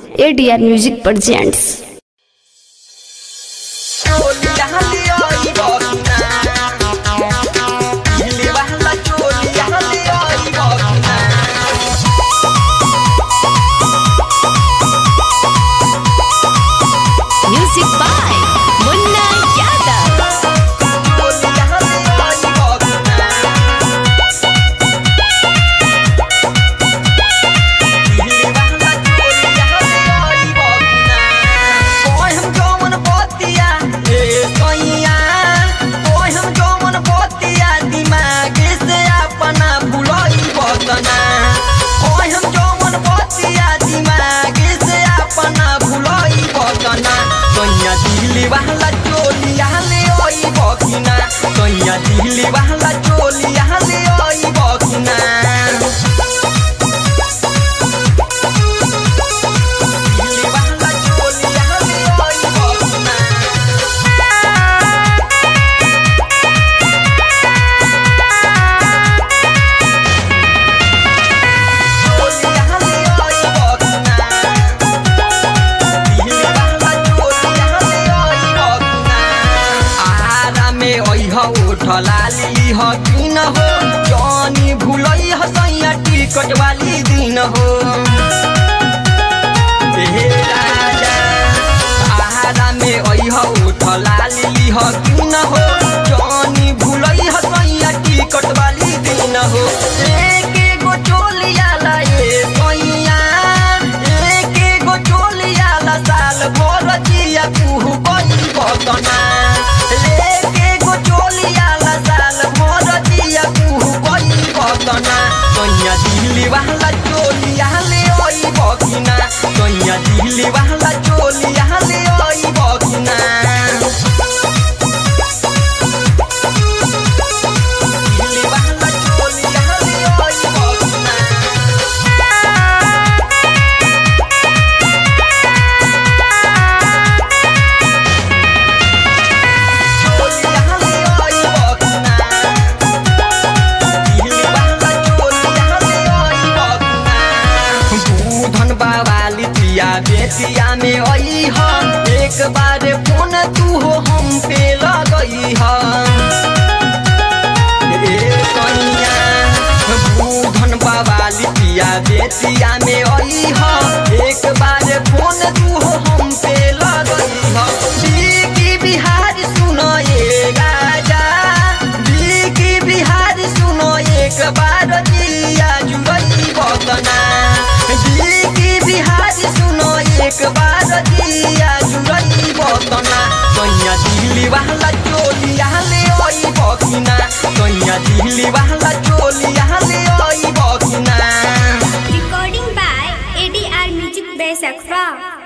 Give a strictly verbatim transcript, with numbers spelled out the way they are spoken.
ADR music presents. Music by Munna Yadav. Delhi वाला चोलिया ले ओई बकिना कहिया दिल्ली वाला चोलिया ले ओई बकिना दिल्ली वाला चोलिया ले ओई बकिना लाली हो दिन हो जानी भूलई हो सैया टिकट वाली दिन हो राजा आहारा में आई हो लाली हो दिन हो जानी भूलई हो सैया टिकट वाली दिन हो एक गो चोलिया लाए सैया एक गो चोलिया ला साल भर जिया कुहू कोई बतना कहिया दिल्ली वाला चोलिया ले ओई बकिना कहिया दिल्ली वाला चोलिया ले ओई बकिना दिल्ली वाला चोलिया ले ओई बकिना बेटिया में आई है एक बार फोन तू हो हम पे लगई है बूढ़न बाबा लिपिया बेटिया में आई है एक बार फोन तू हो हम पे लगई है बीकी बिहार सुनो ये राजा बीकी बिहार सुनो एक बार दिया जुड़ई बतना बीकी बिहार सुनो एक बार दिया जुड़ई बतना कहिया दिल्ली वाला चोलिया ले ओई बकिना कहिया दिल्ली वाला चोलिया ले ओई बकिना। Recording by A D R Music Base Accra।